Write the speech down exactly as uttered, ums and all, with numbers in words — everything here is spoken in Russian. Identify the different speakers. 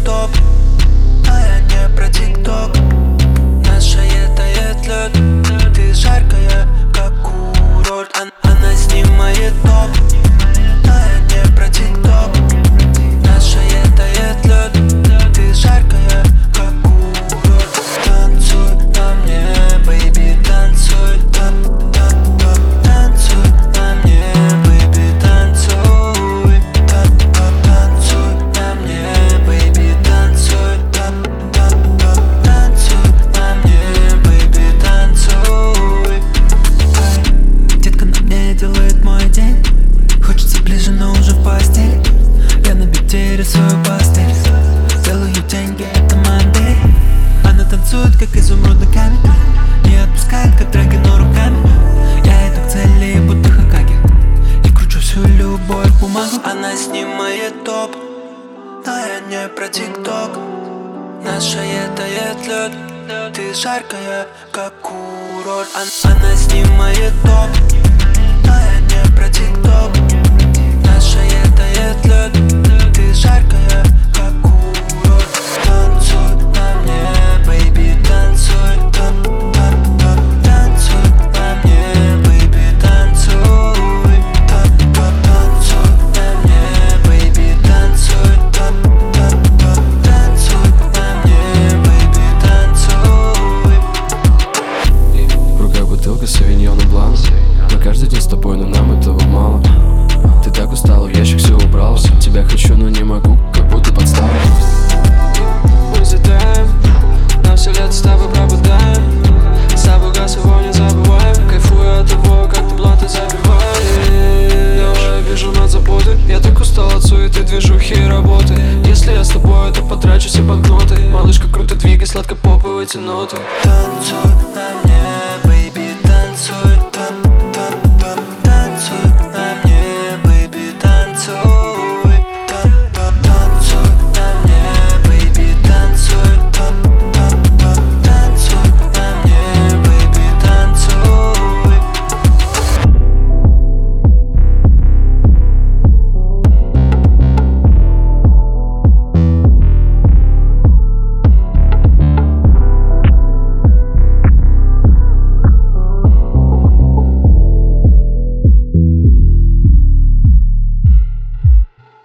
Speaker 1: топ, а я не про тикток. Наша тает лед, ты жаркая, как курорт. Она снимает топ, а я не про тикток. Наша тает лед, ты жаркая, как курорт. Танцуй на мне, бэйби, танцуй. Танцуй на мне, бэйби, танцуй. Танцуй на мне, бэйби, танцуй. Танцуй на мне, бэйби, танцуй. Детка на мне делает мой день. Хочется ближе, но уже в постели. Я на бите рисую пастель. Делаю деньги, это Monday. Она танцует, как изумрудный камень. Не отпускает, как драгино руками. Я иду к цели, будто Хокаге. И кручу всю любовь в бумагу. Она снимает топ, но я не про тикток. Наша тает лед, ты жаркая, как курорт. Она снимает топ, но я не про тикток. Наша тает лед, ты жаркая, как курорт. Танцуй на мне, бэйби, танцуй. Танцуй на мне, бэйби, танцуй. Танцуй на мне, бэйби, танцуй. Танцуй на мне, бэйби, танцуй.
Speaker 2: В руках бутылка Савиньон и Блан. Мы каждый день с тобой, но нам этого мало. Ты так устала, в ящик все убрал. Тебя хочу, но не могу, как будто подстава.
Speaker 3: Мы взлетаем, на все лето с тобой пропадаем. С тобой газ, его не забываем. Кайфую от того, как ты бланты забиваешь. Давай, вижу над заботой. Я так устал от суеты, движухи и работы. Если я с тобой, то потрачу все банкноты. Малышка, круто двигай, сладко попой в эти ноты.
Speaker 1: Танцуй на мне,